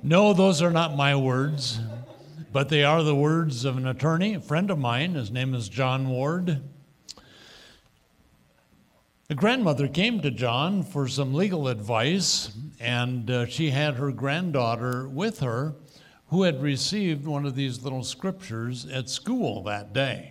No, those are not my words, but they are the words of an attorney, a friend of mine. His name is John Ward. A grandmother came to John for some legal advice, and she had her granddaughter with her who had received one of these little scriptures at school that day.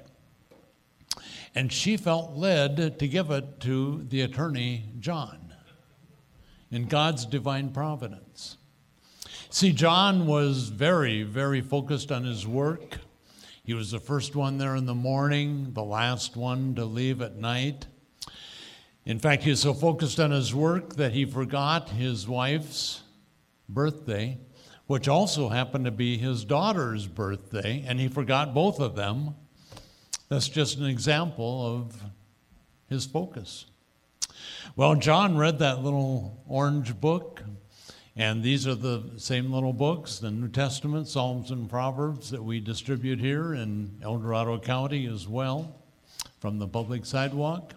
And she felt led to give it to the attorney, John, in God's divine providence. See, John was very, very focused on his work. He was the first one there in the morning, the last one to leave at night. In fact, he was so focused on his work that he forgot his wife's birthday, which also happened to be his daughter's birthday, and he forgot both of them. That's just an example of his focus. Well, John read that little orange book, and these are the same little books, the New Testament, Psalms and Proverbs, that we distribute here in El Dorado County as well from the public sidewalk.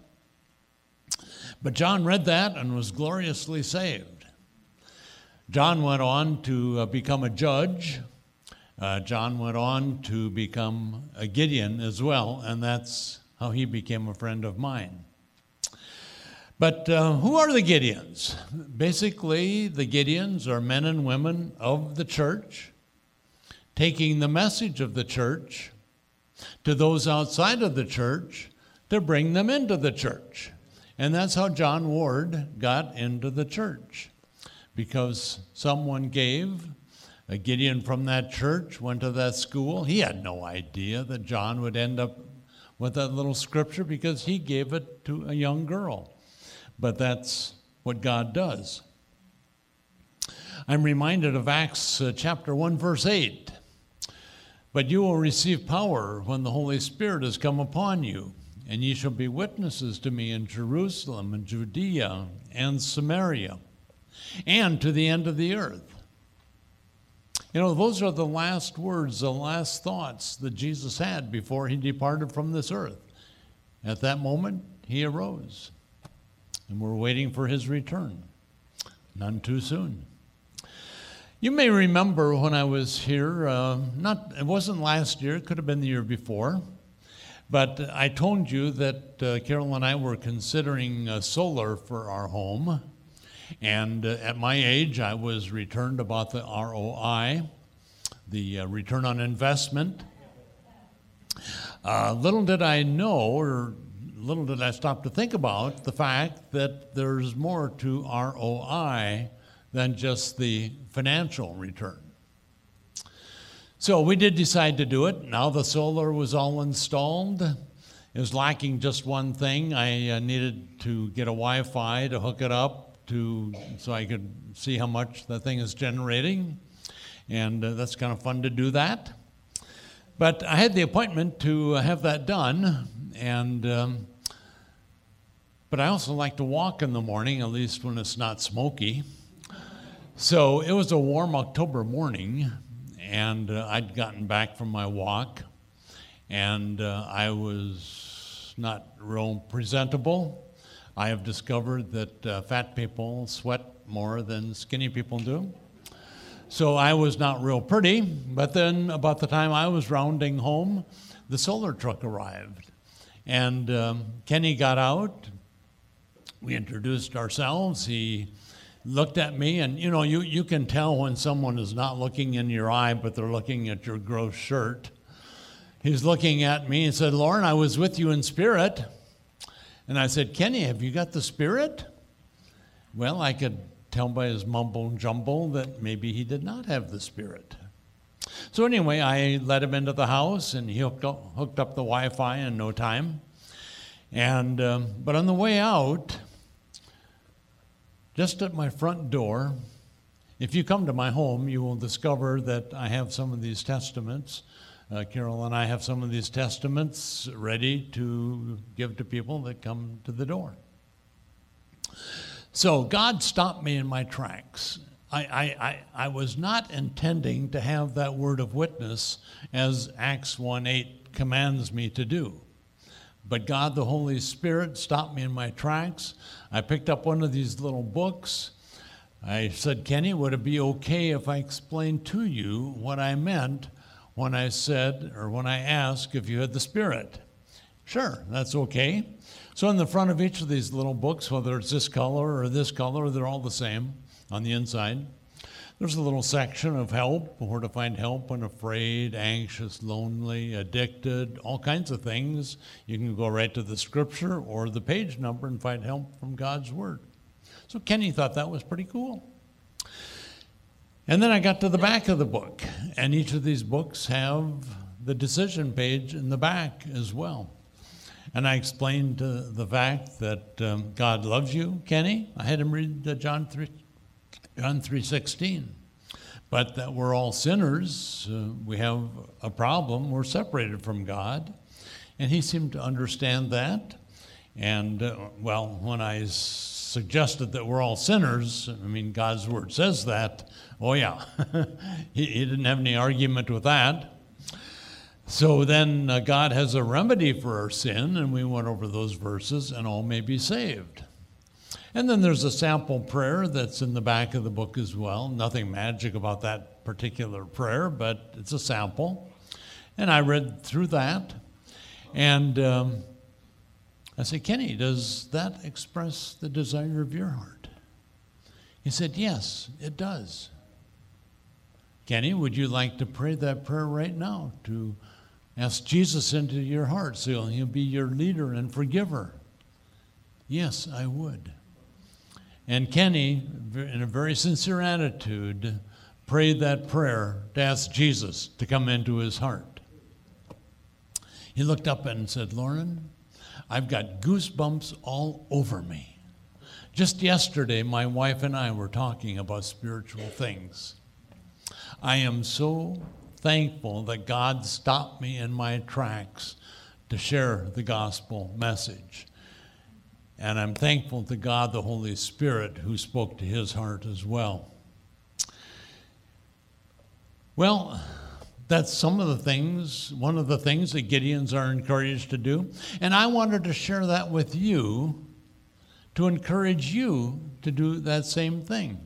But John read that and was gloriously saved. John went on to become a judge. John went on to become a Gideon as well, and that's how he became a friend of mine. But who are the Gideons? Basically, the Gideons are men and women of the church, taking the message of the church to those outside of the church to bring them into the church. And that's how John Ward got into the church, because someone gave. A Gideon from that church went to that school. He had no idea that John would end up with that little scripture because he gave it to a young girl. But that's what God does. I'm reminded of Acts chapter 1, verse 8. But you will receive power when the Holy Spirit has come upon you, and ye shall be witnesses to me in Jerusalem and Judea and Samaria, and to the end of the earth. You know, those are the last words, the last thoughts that Jesus had before he departed from this earth. At that moment, he arose. And we're waiting for his return. None too soon. You may remember when I was here, it wasn't last year, it could have been the year before, but I told you that Carol and I were considering solar for our home. And at my age, I was returned about the ROI, the return on investment. Little did I know, or little did I stop to think about the fact that there's more to ROI than just the financial return. So we did decide to do it. Now the solar was all installed. It was lacking just one thing. I needed to get a Wi-Fi to hook it up so I could see how much the thing is generating. And that's kind of fun to do that. But I had the appointment to have that done, but I also like to walk in the morning, at least when it's not smoky. So it was a warm October morning, and I'd gotten back from my walk, and I was not real presentable. I have discovered that fat people sweat more than skinny people do. So I was not real pretty, but then about the time I was rounding home, the solar truck arrived. And Kenny got out. We introduced ourselves. He looked at me, and you know, you can tell when someone is not looking in your eye, but they're looking at your gross shirt. He's looking at me and said, "Lauren, I was with you in spirit." And I said, "Kenny, have you got the spirit?" Well, I could tell by his mumble jumble that maybe he did not have the spirit. So anyway, I led him into the house, and he hooked up the Wi-Fi in no time. And but on the way out, just at my front door, if you come to my home, you will discover that I have some of these testaments. Carol and I have some of these testaments ready to give to people that come to the door. So God stopped me in my tracks. I was not intending to have that word of witness as Acts 1:8 commands me to do. But God, the Holy Spirit, stopped me in my tracks. I picked up one of these little books. I said, Kenny, would it be okay if I explained to you what I meant when I said, or when I asked if you had the Spirit? Sure, that's okay. So in the front of each of these little books, whether it's this color or this color, they're all the same on the inside. There's a little section of help, where to find help when afraid, anxious, lonely, addicted, all kinds of things. You can go right to the scripture or the page number and find help from God's Word. So Kenny thought that was pretty cool. And then I got to the back of the book, and each of these books have the decision page in the back as well. And I explained the fact that God loves you, Kenny. I had him read John 3:16. But that we're all sinners, we have a problem, we're separated from God. And he seemed to understand that. And when I suggested that we're all sinners, I mean, God's Word says that, oh yeah, he didn't have any argument with that. So then God has a remedy for our sin, and we went over those verses, and all may be saved. And then there's a sample prayer that's in the back of the book as well. Nothing magic about that particular prayer, but it's a sample. And I read through that, and I said, Kenny, does that express the desire of your heart? He said, yes, it does. Kenny, would you like to pray that prayer right now to ask Jesus into your heart so he'll be your leader and forgiver? Yes, I would. And Kenny, in a very sincere attitude, prayed that prayer to ask Jesus to come into his heart. He looked up and said, Lauren, I've got goosebumps all over me. Just yesterday, my wife and I were talking about spiritual things. I am so thankful that God stopped me in my tracks to share the gospel message. And I'm thankful to God, the Holy Spirit, who spoke to his heart as well. Well, that's some of the things, one of the things that Gideons are encouraged to do. And I wanted to share that with you to encourage you to do that same thing.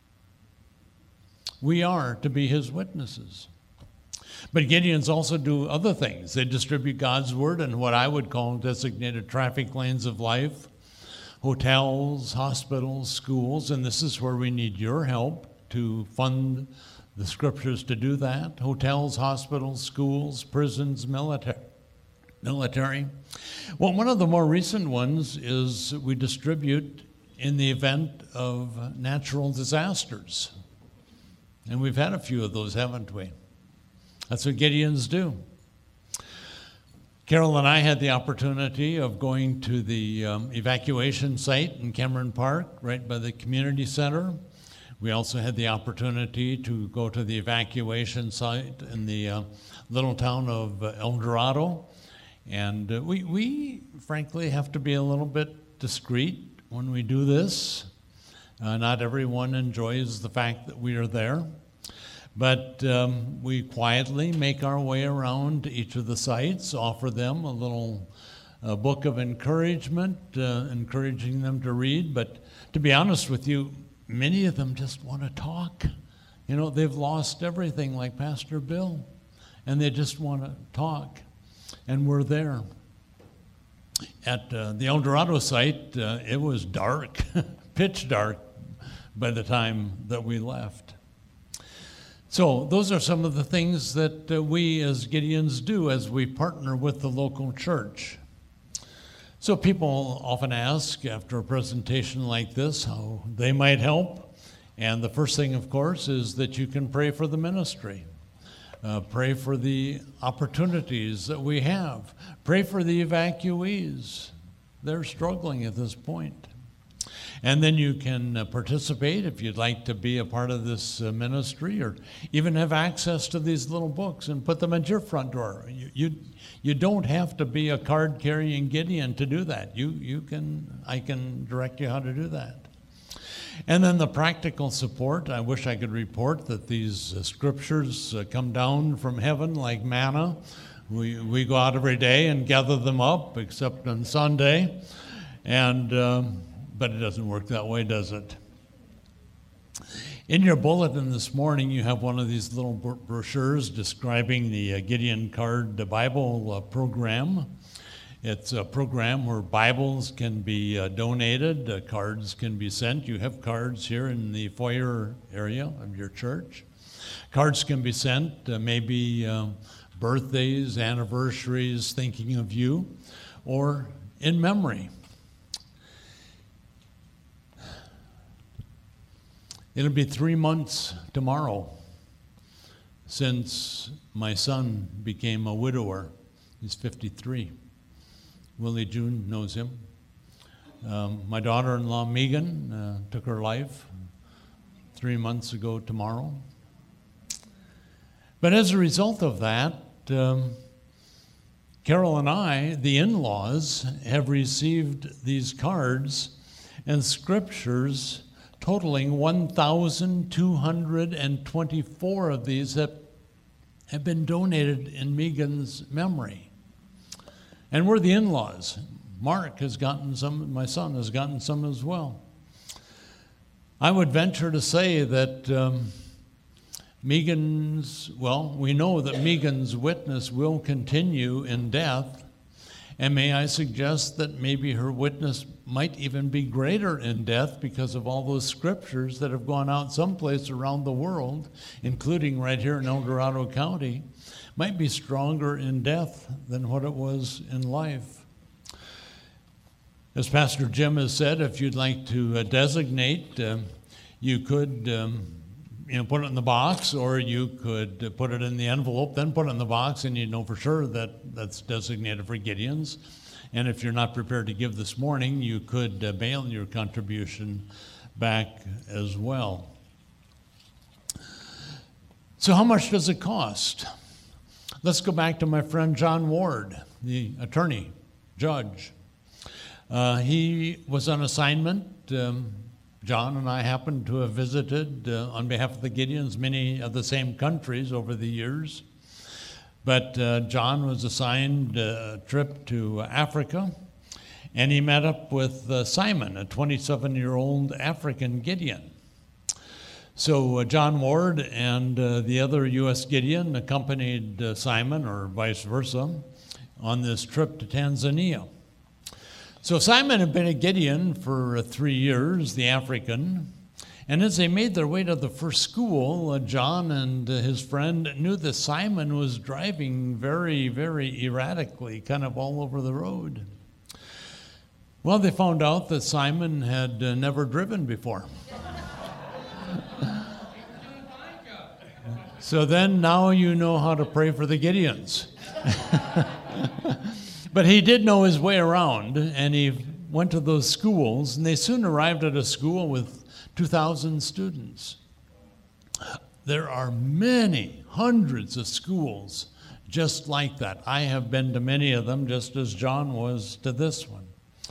We are to be his witnesses. But Gideons also do other things. They distribute God's word in what I would call designated traffic lanes of life, hotels, hospitals, schools, and this is where we need your help to fund the scriptures to do that. Hotels, hospitals, schools, prisons, military. Well, one of the more recent ones is we distribute in the event of natural disasters. And we've had a few of those, haven't we? That's what Gideons do. Carol and I had the opportunity of going to the evacuation site in Cameron Park, right by the community center. We also had the opportunity to go to the evacuation site in the little town of El Dorado. And we frankly have to be a little bit discreet when we do this. Not everyone enjoys the fact that we are there. But we quietly make our way around each of the sites, offer them a little book of encouragement, encouraging them to read. But to be honest with you, many of them just want to talk. You know, they've lost everything like Pastor Bill, and they just want to talk. And we're there. At the El Dorado site, it was dark, pitch dark by the time that we left. So those are some of the things that we as Gideons do as we partner with the local church. So people often ask after a presentation like this how they might help. And the first thing, of course, is that you can pray for the ministry. Pray for the opportunities that we have. Pray for the evacuees. They're struggling at this point. And then you can participate if you'd like to be a part of this ministry, or even have access to these little books and put them at your front door. You don't have to be a card-carrying Gideon to do that. I can direct you how to do that. And then the practical support. I wish I could report that these scriptures come down from heaven like manna. We go out every day and gather them up, except on Sunday. And but it doesn't work that way, does it? In your bulletin this morning, you have one of these little brochures describing the Gideon Card Bible program. It's a program where Bibles can be donated, cards can be sent. You have cards here in the foyer area of your church. Cards can be sent, maybe birthdays, anniversaries, thinking of you, or in memory. It'll be 3 months tomorrow since my son became a widower. He's 53. Willie June knows him. My daughter-in-law, Megan, took her life 3 months ago tomorrow. But as a result of that, Carol and I, the in-laws, have received these cards and scriptures totaling 1,224 of these that have been donated in Megan's memory. And we're the in-laws. Mark has gotten some, my son has gotten some as well. I would venture to say that we know that Megan's witness will continue in death, and may I suggest that maybe her witness might even be greater in death because of all those scriptures that have gone out someplace around the world, including right here in El Dorado County, might be stronger in death than what it was in life. As Pastor Jim has said, if you'd like to designate, you could put it in the box, or you could put it in the envelope, then put it in the box, and you know for sure that that's designated for Gideons. And if you're not prepared to give this morning, you could mail your contribution back as well. So how much does it cost? Let's go back to my friend John Ward, the attorney, judge. He was on assignment. John and I happened to have visited on behalf of the Gideons many of the same countries over the years. But John was assigned a trip to Africa, and he met up with Simon, a 27-year-old African Gideon. So John Ward and the other U.S. Gideon accompanied Simon, or vice versa, on this trip to Tanzania. So Simon had been a Gideon for 3 years, the African, and as they made their way to the first school, John and his friend knew that Simon was driving very, very erratically, kind of all over the road. Well, they found out that Simon had never driven before. So then now you know how to pray for the Gideons. But he did know his way around, and he went to those schools, and they soon arrived at a school with 2,000 students. There are many, hundreds of schools just like that. I have been to many of them, just as John was to this one.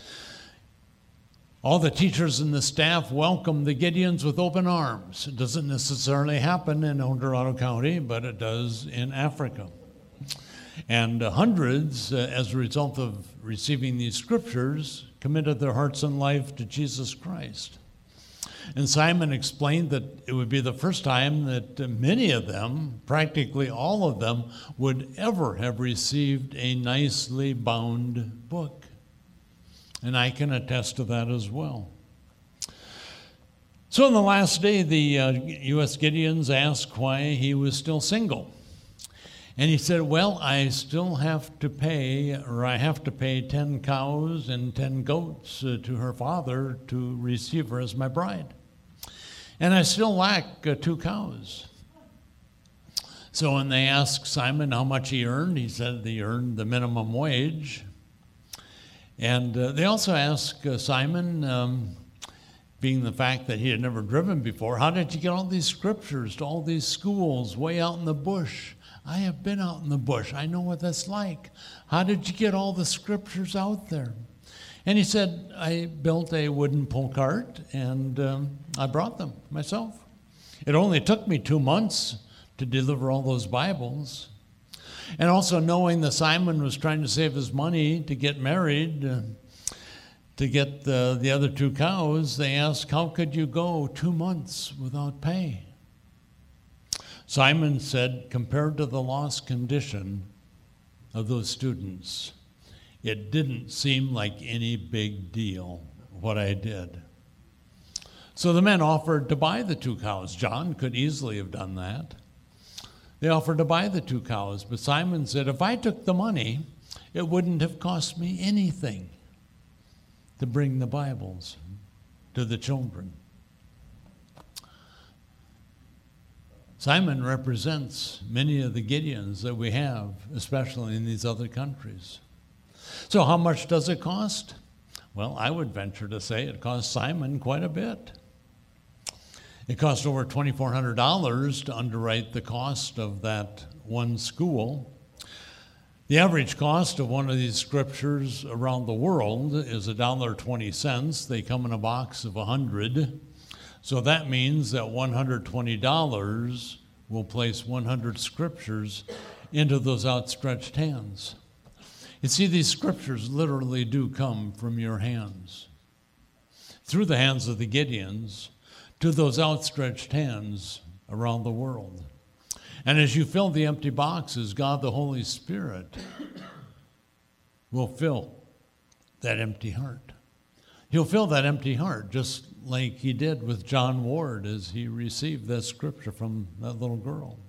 All the teachers and the staff welcome the Gideons with open arms. It doesn't necessarily happen in El Dorado County, but it does in Africa. And hundreds, as a result of receiving these scriptures, committed their hearts and life to Jesus Christ. And Simon explained that it would be the first time that many of them, practically all of them, would ever have received a nicely bound book. And I can attest to that as well. So on the last day, the U.S. Gideons asked why he was still single. And he said, well, I still have to pay, or I have to pay 10 cows and 10 goats to her father to receive her as my bride. And I still lack 2 cows. So when they asked Simon how much he earned, he said he earned the minimum wage. And they also asked Simon, being the fact that he had never driven before, how did you get all these scriptures to all these schools way out in the bush? I have been out in the bush. I know what that's like. How did you get all the scriptures out there? And he said, I built a wooden pull cart, and I brought them myself. It only took me 2 months to deliver all those Bibles. And also knowing that Simon was trying to save his money to get married, to get the other 2 cows, they asked, how could you go 2 months without pay? Simon said, compared to the lost condition of those students, it didn't seem like any big deal what I did. So the men offered to buy the 2 cows. John could easily have done that. They offered to buy the 2 cows, but Simon said, if I took the money, it wouldn't have cost me anything to bring the Bibles to the children. Simon represents many of the Gideons that we have, especially in these other countries. So how much does it cost? Well, I would venture to say it cost Simon quite a bit. It cost over $2,400 to underwrite the cost of that one school. The average cost of one of these scriptures around the world is $1.20. They come in a box of 100. So that means that $120 will place 100 scriptures into those outstretched hands. You see, these scriptures literally do come from your hands, through the hands of the Gideons, to those outstretched hands around the world. And as you fill the empty boxes, God the Holy Spirit will fill that empty heart. He'll fill that empty heart just like he did with John Ward as he received that scripture from that little girl.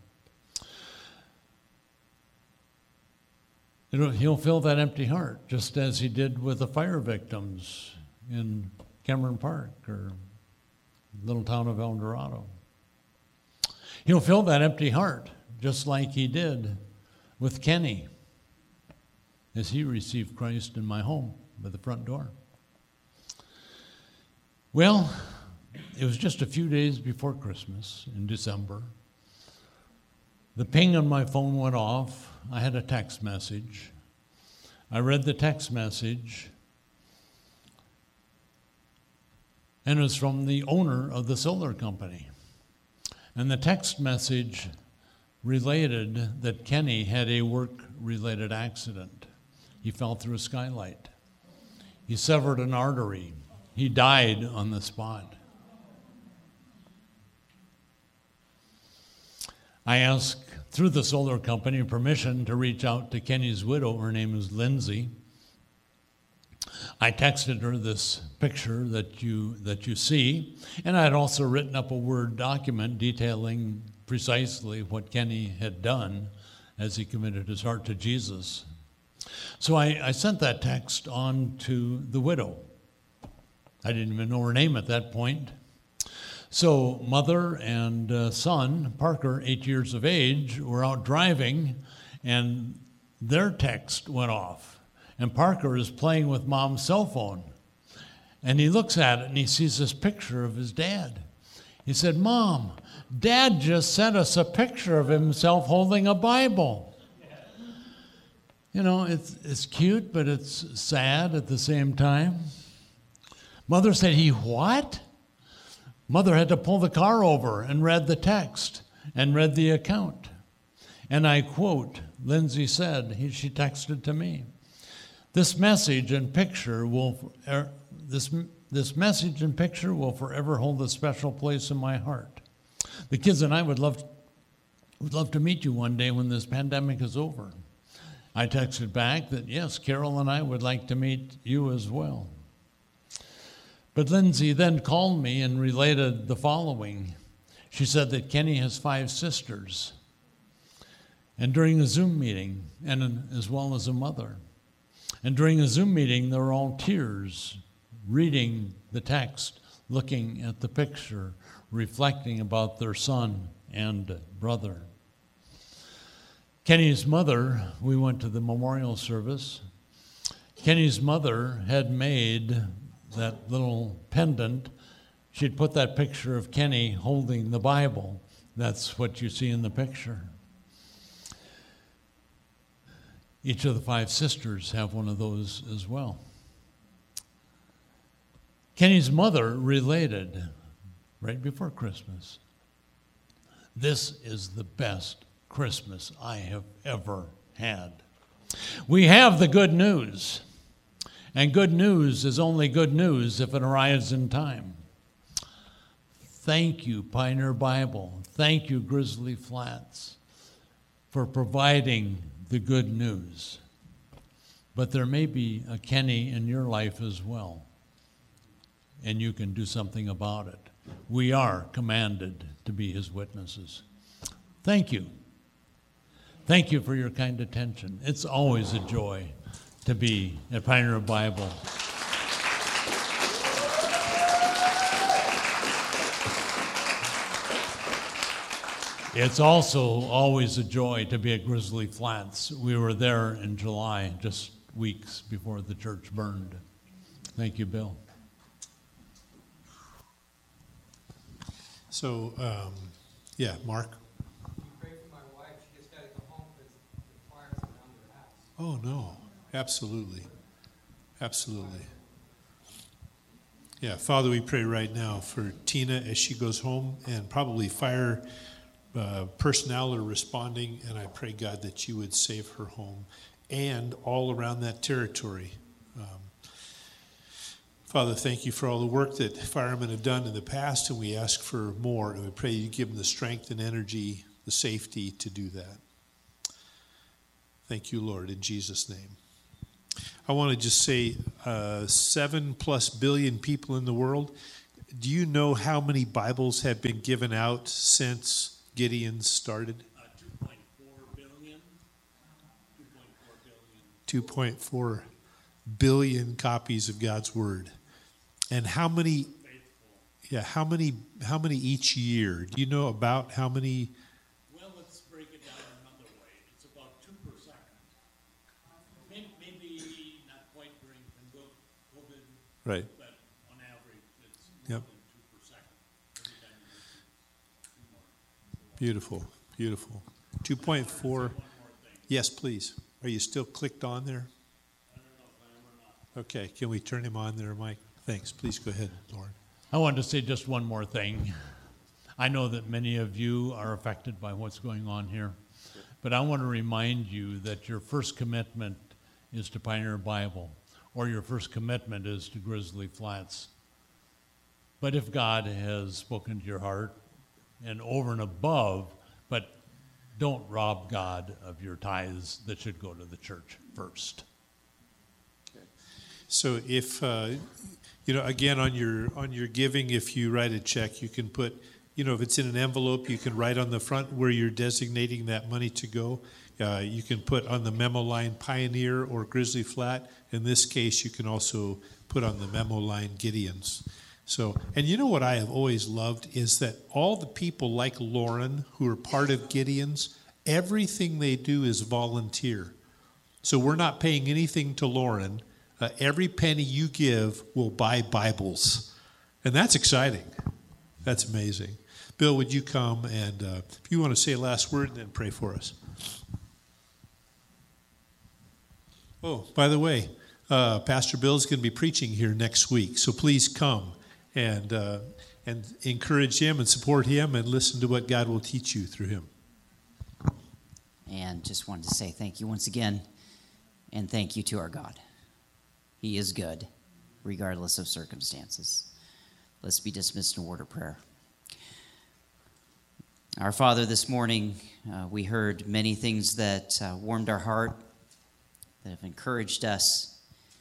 He'll fill that empty heart just as he did with the fire victims in Cameron Park or little town of El Dorado. He'll fill that empty heart just like he did with Kenny as he received Christ in my home by the front door. Well, it was just a few days before Christmas in December. The ping on my phone went off. I had a text message. I read the text message, and it was from the owner of the solar company. And the text message related that Kenny had a work-related accident. He fell through a skylight. He severed an artery. He died on the spot. I asked, through the solar company, permission to reach out to Kenny's widow. Her name is Lindsay. I texted her this picture that you see, and I had also written up a Word document detailing precisely what Kenny had done as he committed his heart to Jesus. So I sent that text on to the widow. I didn't even know her name at that point. So mother and son, Parker, 8 years of age, were out driving, and their text went off. And Parker is playing with mom's cell phone. And he looks at it, and he sees this picture of his dad. He said, Mom, Dad just sent us a picture of himself holding a Bible. You know, it's cute, but it's sad at the same time. Mother said, he what? Mother had to pull the car over and read the text and read the account. And I quote, Lindsay said, she texted to me, this message and picture will forever hold a special place in my heart. The kids and I would love to meet you one day when this pandemic is over. I texted back that, yes, Carol and I would like to meet you as well. But Lindsay then called me and related the following. She said that Kenny has 5 sisters. And during a Zoom meeting, and as well as a mother. And during a Zoom meeting, they were all tears, reading the text, looking at the picture, reflecting about their son and brother. Kenny's mother, we went to the memorial service. Kenny's mother had made that little pendant. She'd put that picture of Kenny holding the Bible. That's what you see in the picture. Each of the 5 sisters have one of those as well. Kenny's mother related right before Christmas, this is the best Christmas I have ever had. We have the good news. And good news is only good news if it arrives in time. Thank you, Pioneer Bible. Thank you, Grizzly Flats, for providing the good news. But there may be a Kenny in your life as well, and you can do something about it. We are commanded to be his witnesses. Thank you. Thank you for your kind attention. It's always a joy to be at Pioneer Bible. It's also always a joy to be at Grizzly Flats. We were there in July, just weeks before the church burned. Thank you, Bill. So, Mark. You pray for my wife. She just got to go home because the fire's around her house. Oh, no. Absolutely. Absolutely. Yeah, Father, we pray right now for Tina as she goes home, and probably fire personnel are responding, and I pray, God, that you would save her home and all around that territory. Father, thank you for all the work that firemen have done in the past, and we ask for more, and we pray you give them the strength and energy, the safety to do that. Thank you, Lord, in Jesus' name. I want to just say 7+ billion people in the world. Do you know how many Bibles have been given out since Gideon started? 2.4 billion. 2.4 billion copies of God's Word. And how many? Yeah, how many each year? Do you know about how many? Well, let's break it down another way. It's about 2%. Maybe not quite during COVID, Right. but on average, it's more Yep. than 2%. Every time you listen, more. Beautiful, beautiful. 2.4. Yes, please. Are you still clicked on there? I don't know if I am or not. Okay, can we turn him on there, Mike? Thanks. Please go ahead, Lauren. I wanted to say just one more thing. I know that many of you are affected by what's going on here, but I want to remind you that your first commitment is to Pioneer Bible, or your first commitment is to Grizzly Flats. But if God has spoken to your heart, and over and above, but don't rob God of your tithes that should go to the church first. So if again on your giving, if you write a check, you can put, if it's in an envelope, you can write on the front where you're designating that money to go. You can put on the memo line Pioneer or Grizzly Flat. In this case, you can also put on the memo line Gideon's. So, and you know what I have always loved is that all the people like Lauren who are part of Gideon's, everything they do is volunteer. So we're not paying anything to Lauren. Every penny you give will buy Bibles. And that's exciting. That's amazing. Bill, would you come and if you want to say a last word and then pray for us. Oh, by the way, Pastor Bill is going to be preaching here next week. So please come and encourage him and support him and listen to what God will teach you through him. And just wanted to say thank you once again, and thank you to our God. He is good, regardless of circumstances. Let's be dismissed in a word of prayer. Our Father, this morning we heard many things that warmed our heart, that have encouraged us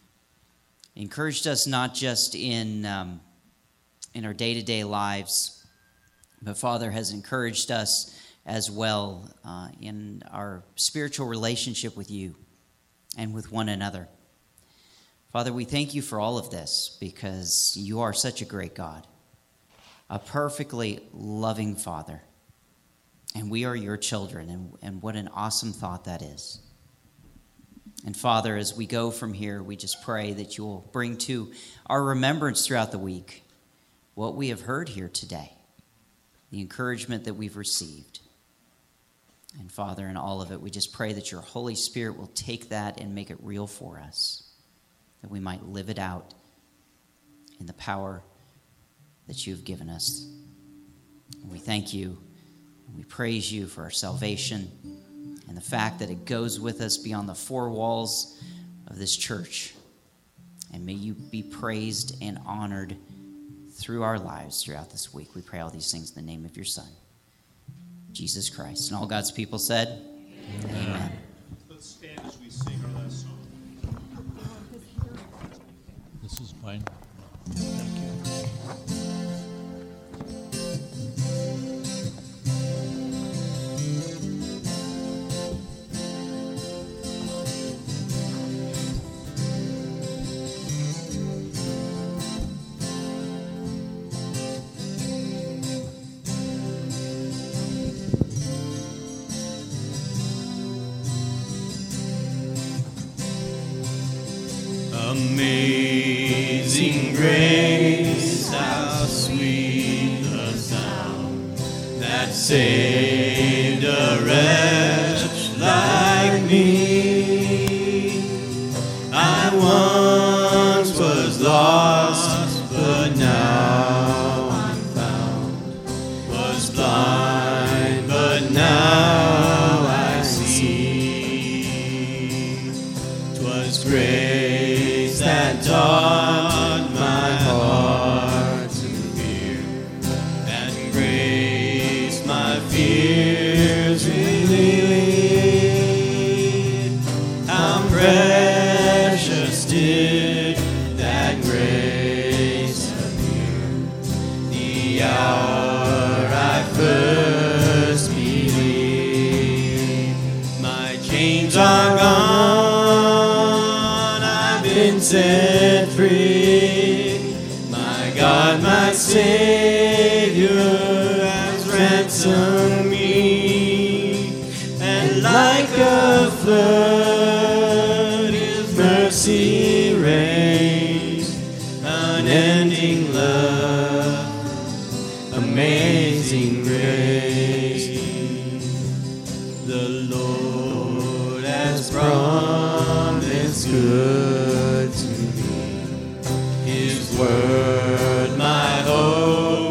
not just in our day-to-day lives, but Father has encouraged us as well in our spiritual relationship with you and with one another. Father, we thank you for all of this because you are such a great God, a perfectly loving Father, and we are your children, and what an awesome thought that is. And Father, as we go from here, we just pray that you will bring to our remembrance throughout the week what we have heard here today, the encouragement that we've received. And Father, in all of it, we just pray that your Holy Spirit will take that and make it real for us, that we might live it out in the power that you've given us. And we thank you, and we praise you for our salvation and the fact that it goes with us beyond the four walls of this church. And may you be praised and honored through our lives throughout this week. We pray all these things in the name of your Son, Jesus Christ. And all God's people said, Amen. Let's stand as we sing our last song. This is fine. Thank you. Amazing grace, how sweet the sound that saved a wretch like me. I once was lost, but now I'm found. Was blind, but now I see. 'Twas grace that taught my heart to fear, and grace my fears relieved. How precious did that grace appear, the hour I first believed. My chains are gone, I've been set free. My God, my Savior has ransomed me. And like a flood, His mercy rains, unending love, amazing grace. The Lord has promised good to me. His word my hope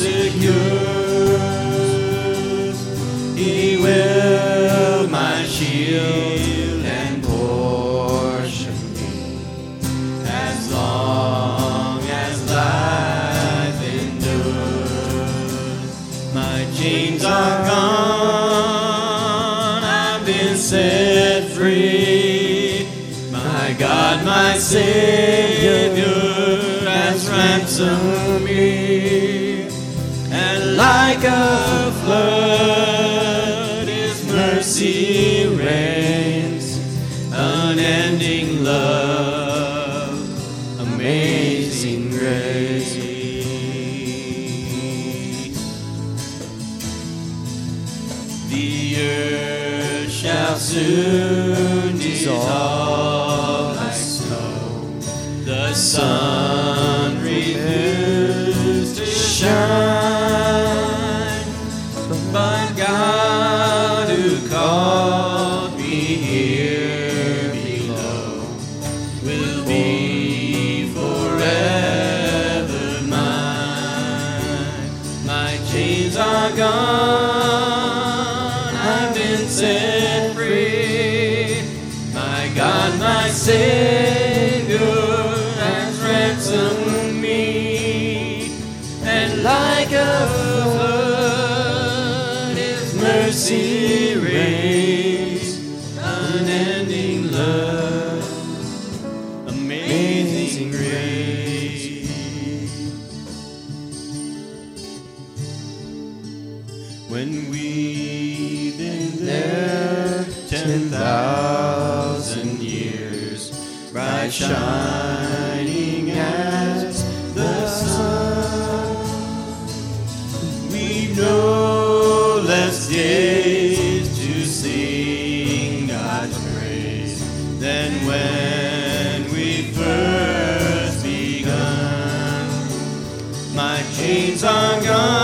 secures. He will my shield and portion be, as long as life endures. My chains are gone, I've been set free. My God, my Savior has ransomed me. And like a flood, His mercy reigns, unending love, amazing grace. The earth shall soon dissolve like snow. The sun refuses to shine, but God who called me here below will be forever mine. My chains are gone, I've been set free. My God, my Savior has ransomed me. And like a flood, His mercy reigns, unending love, amazing grace. When we've been there 10,000 years, bright shining as the sun, we've no less days to sing God's praise than when we first begun. My chains are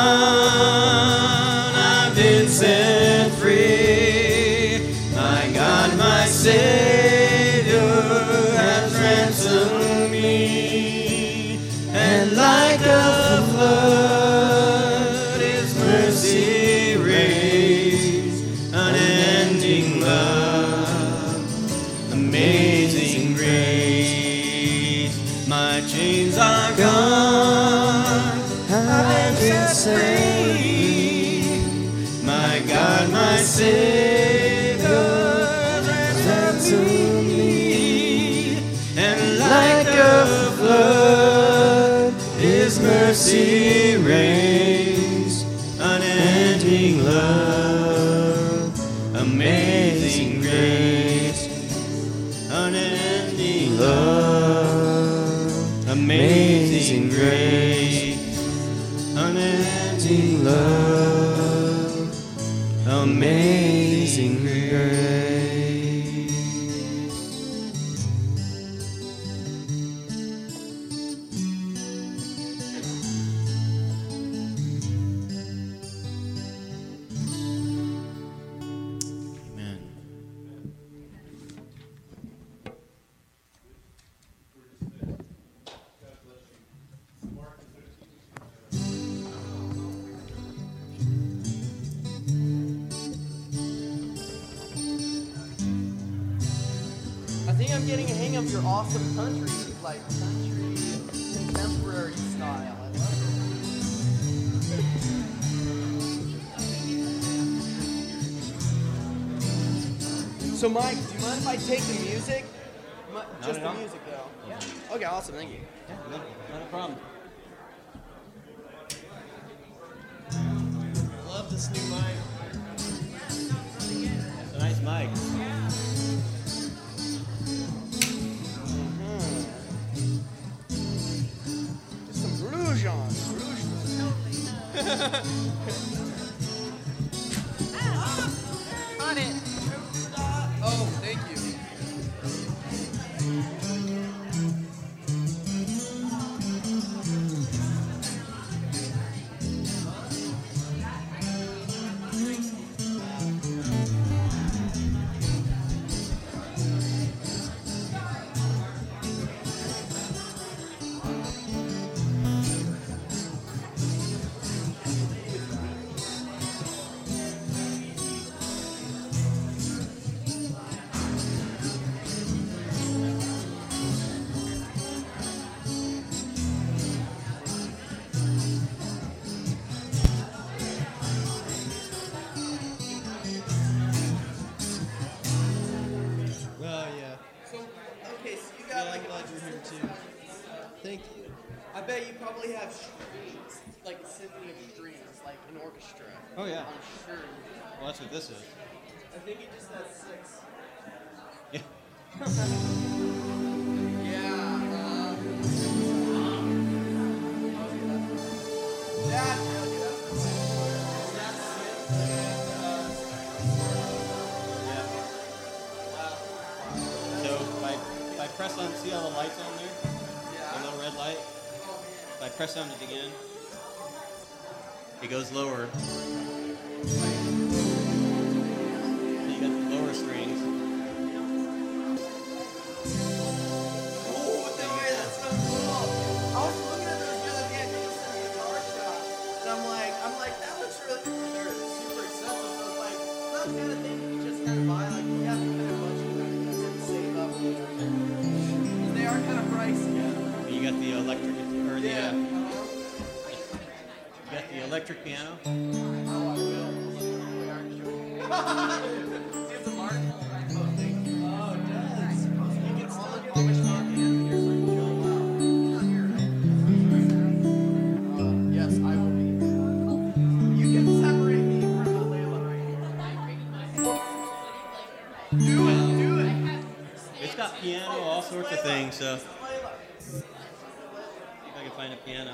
gone, I've been set free. My God, my Savior has ransomed me. And like a flood, His mercy reigns, unending love, amazing grace. my God, my Savior, ransom me, and like a flood, His mercy reigns, unending love, amazing grace, unending love, amazing grace, unending love, amazing grace. Amen. I think I'm getting a hang of your awesome country contemporary style. I love it. So Mike, do you mind if I take the music? Just the music though. Yeah. Okay, awesome, thank you. Yeah, not a problem. I love this new mic. It's a nice mic. Just some rouge on. On it. Oh, thank you. Well, yeah. So, okay, so you got like glad you're here too. Thank you. I bet you probably have strings, like a symphony of strings, like an orchestra. Oh, yeah. I'm sure. Well, that's what this is. I think it just has 6. Yeah. Yeah. That's really good. So if I press on, see all the lights on there? The little red light? If I press on it again, it goes lower. So you got the lower strings. Oh, no way, that's so cool. I was looking at those the other day at the guitar shop, and I'm like, that looks really cool. They're super expensive. So it's like, those kind of things you just kind of buy, like, you have to kind of budget and save up. They are kind of pricey. You got the electric, or the, Yeah. you got the electric piano. Oh, I will. We aren't sure. See, it's a mark. Oh, thank you. Oh, it does. You can still polish on yes, I will be. You can separate me from Layla right here. Do it. It's got piano, all sorts of things, so Layla. see if I can find a piano.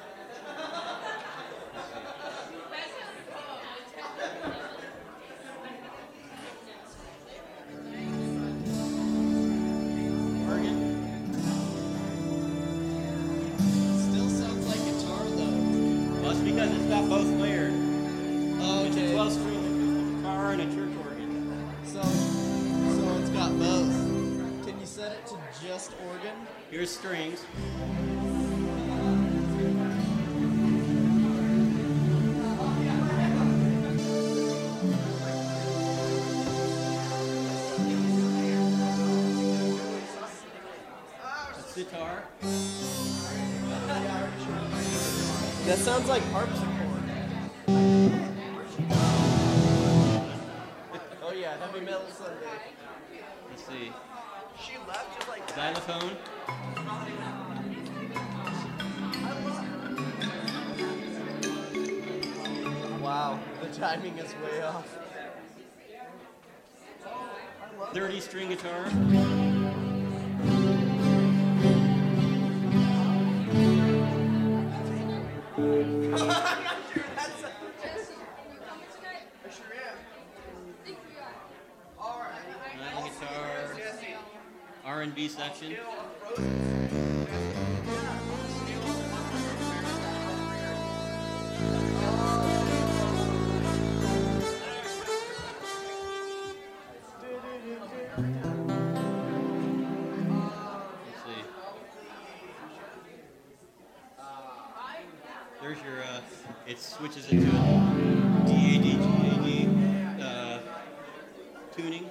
Organ? Still sounds like guitar though. Well, it's because it's got both layered. Oh, It's a 12-string acoustic guitar and a church organ. So it's got both. Can you set it to just organ? Here's strings. That's guitar. That sounds like harpsichord. Sunday. Let's see. She left just like that. Xylophone. Wow, the timing is way off. 30-string guitar. Nine guitar. R&B section. Let's see. There's your, it switches into a DAD, GAD tuning.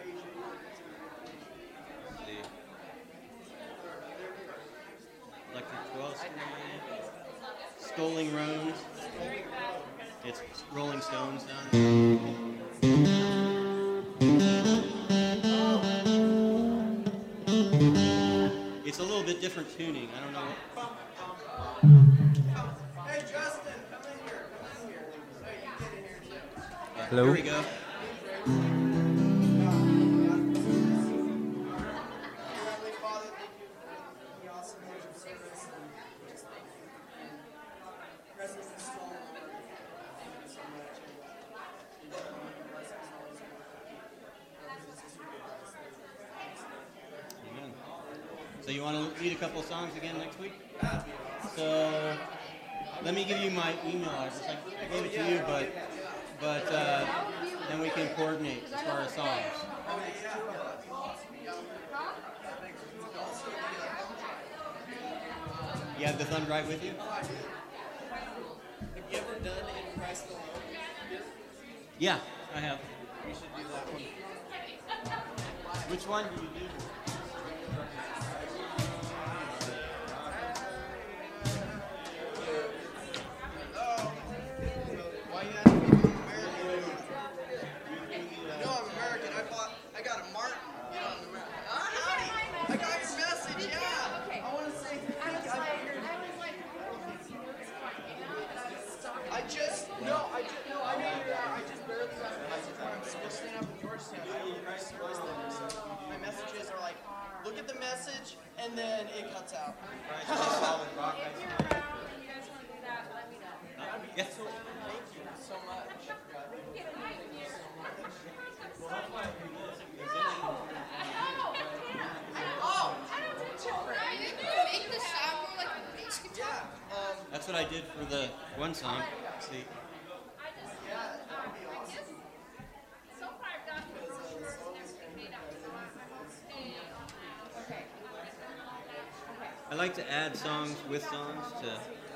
Let's see. Electric 12 string. Sculling Rose. It's Rolling Stones sound. It's a little bit different tuning. I don't know. Hey Justin, come in here. Come in here. So you get in here too. Hello. Here we go. Heavenly Father, thank you for the awesome worship service, and just thank you for presence and soul. Thank you so much. And in your name, blessings always be with you. This is your goodness. Amen. So you want to lead a couple of songs again next week? So let me give you my email address. I gave it to you, but then we can coordinate as far as songs. You have the thumb drive with you? Have you ever done In Christ Alone? Yeah, I have. You should do that one. Which one do you do? Why you asking me if I'm American? No, I'm American. I got a Martin. You know, I'm American. Howdy! I got your message, yeah. I want to say thank you. I just barely got the message when I'm switching up in Georgetown. I don't very seriously. So my messages are like, look at the message, and then it cuts out. If you're around and you guys want to do that, let me know. Yes. Thank you so much. That's what I did for the one song. See. I like to add songs with songs to.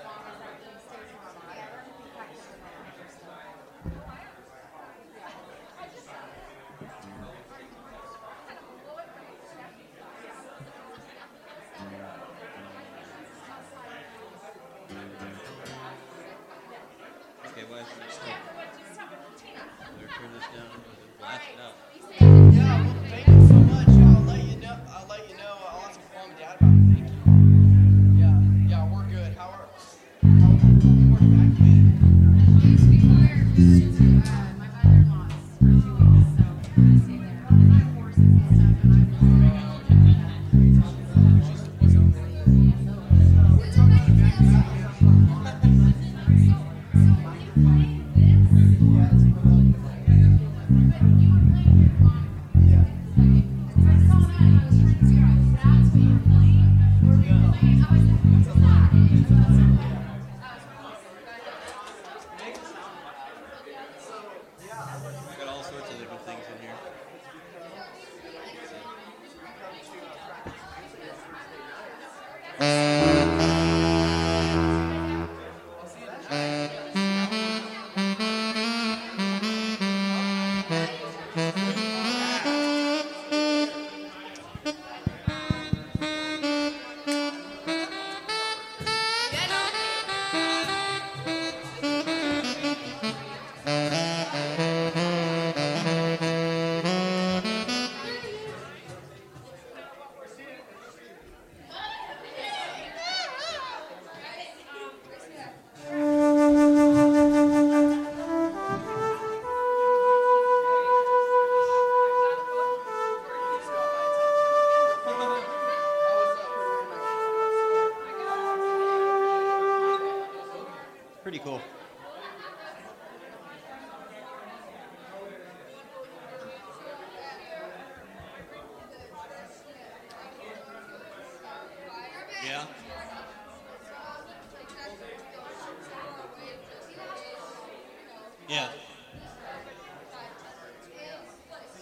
Okay, why is it still? Better turn this down and blast it up. Yeah, well, thank you so much. I'll let you know. I'll ask mom and dad about it. Thank you. Yeah, we're good. How are we're back My mother-in-law's for 2 weeks, so I stay there. I have horses and stuff, and I got all sorts of different things in here.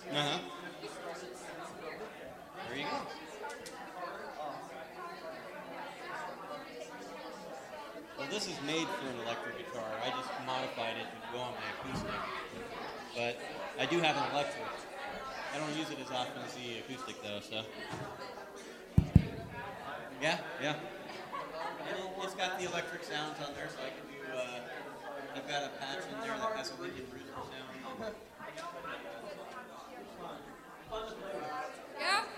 Uh-huh. There you go. Well, this is made for an electric guitar. I just modified it to go on my acoustic. But I do have an electric. I don't use it as often as the acoustic though, so. Yeah. And it's got the electric sounds on there, so I can do, I've got a patch in there that has a Lincoln Rooster sound. Yeah.